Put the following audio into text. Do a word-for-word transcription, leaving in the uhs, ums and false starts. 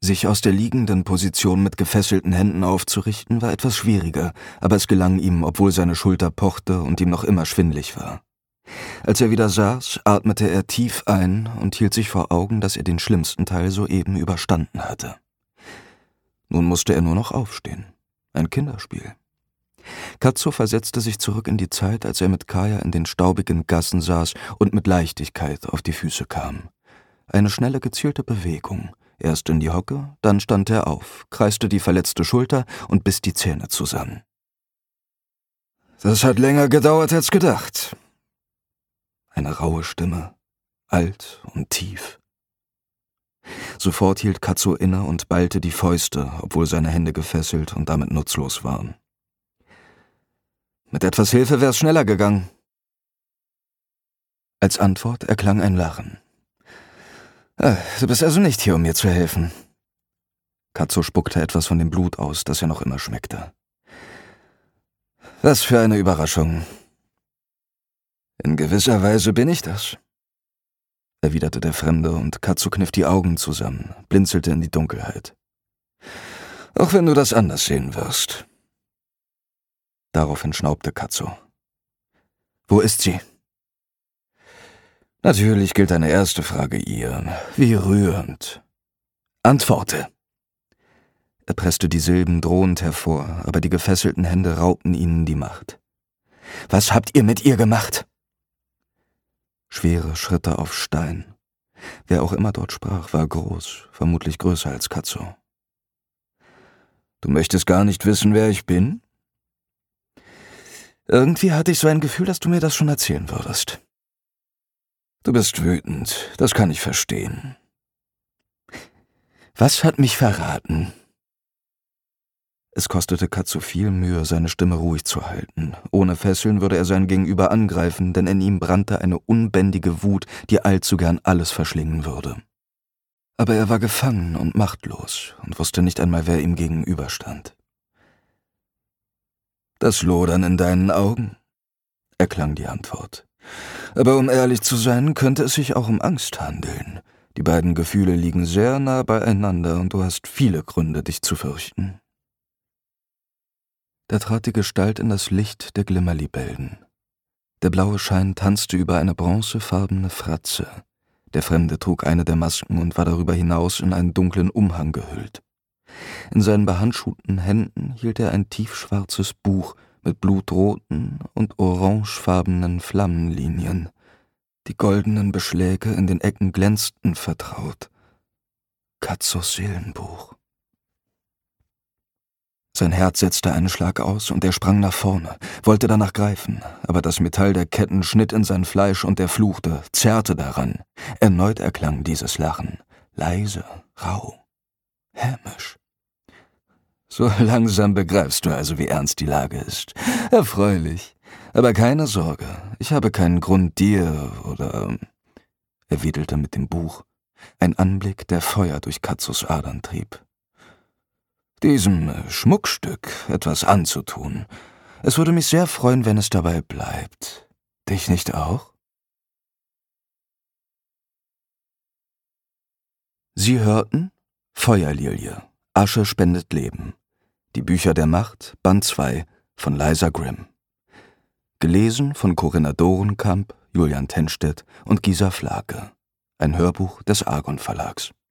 Sich aus der liegenden Position mit gefesselten Händen aufzurichten, war etwas schwieriger, aber es gelang ihm, obwohl seine Schulter pochte und ihm noch immer schwindlig war. Als er wieder saß, atmete er tief ein und hielt sich vor Augen, dass er den schlimmsten Teil soeben überstanden hatte. Nun musste er nur noch aufstehen. Ein Kinderspiel. Katso versetzte sich zurück in die Zeit, als er mit Kaya in den staubigen Gassen saß und mit Leichtigkeit auf die Füße kam. Eine schnelle, gezielte Bewegung. Erst in die Hocke, dann stand er auf, kreiste die verletzte Schulter und biss die Zähne zusammen. »Das hat länger gedauert als gedacht.« Eine raue Stimme, alt und tief. Sofort hielt Katso inne und ballte die Fäuste, obwohl seine Hände gefesselt und damit nutzlos waren. »Mit etwas Hilfe wär's schneller gegangen.« Als Antwort erklang ein Lachen. Ah, »Du bist also nicht hier, um mir zu helfen.« Katso spuckte etwas von dem Blut aus, das er noch immer schmeckte. »Was für eine Überraschung.« »In gewisser Weise bin ich das«, erwiderte der Fremde, und Katso kniff die Augen zusammen, blinzelte in die Dunkelheit. »Auch wenn du das anders sehen wirst.« Daraufhin schnaubte Katso. »Wo ist sie?« »Natürlich gilt deine erste Frage ihr. Wie rührend.« »Antworte!« Er presste die Silben drohend hervor, aber die gefesselten Hände raubten ihnen die Macht. »Was habt ihr mit ihr gemacht?« Schwere Schritte auf Stein. Wer auch immer dort sprach, war groß, vermutlich größer als Katso. »Du möchtest gar nicht wissen, wer ich bin?« »Irgendwie hatte ich so ein Gefühl, dass du mir das schon erzählen würdest.« »Du bist wütend, das kann ich verstehen.« »Was hat mich verraten?« Es kostete Katso viel Mühe, seine Stimme ruhig zu halten. Ohne Fesseln würde er sein Gegenüber angreifen, denn in ihm brannte eine unbändige Wut, die allzu gern alles verschlingen würde. Aber er war gefangen und machtlos und wusste nicht einmal, wer ihm gegenüberstand. »Das Lodern in deinen Augen«, erklang die Antwort. »Aber um ehrlich zu sein, könnte es sich auch um Angst handeln. Die beiden Gefühle liegen sehr nah beieinander und du hast viele Gründe, dich zu fürchten.« Da trat die Gestalt in das Licht der Glimmerlibellen. Der blaue Schein tanzte über eine bronzefarbene Fratze. Der Fremde trug eine der Masken und war darüber hinaus in einen dunklen Umhang gehüllt. In seinen behandschuhten Händen hielt er ein tiefschwarzes Buch mit blutroten und orangefarbenen Flammenlinien. Die goldenen Beschläge in den Ecken glänzten vertraut. Katzos Seelenbuch. Sein Herz setzte einen Schlag aus und er sprang nach vorne, wollte danach greifen, aber das Metall der Ketten schnitt in sein Fleisch und er fluchte, zerrte daran. Erneut erklang dieses Lachen, leise, rau, hämisch. »So langsam begreifst du also, wie ernst die Lage ist. Erfreulich. Aber keine Sorge, ich habe keinen Grund, dir oder...« Er wedelte mit dem Buch, ein Anblick, der Feuer durch Katzos Adern trieb. »Diesem Schmuckstück etwas anzutun. Es würde mich sehr freuen, wenn es dabei bleibt. Dich nicht auch?« Sie hörten Feuerlilie, Asche spendet Leben. Die Bücher der Macht, Band zwei von Liza Grimm. Gelesen von Corinna Dorenkamp, Julian Tenstedt und Gisa Flake. Ein Hörbuch des Argon Verlags.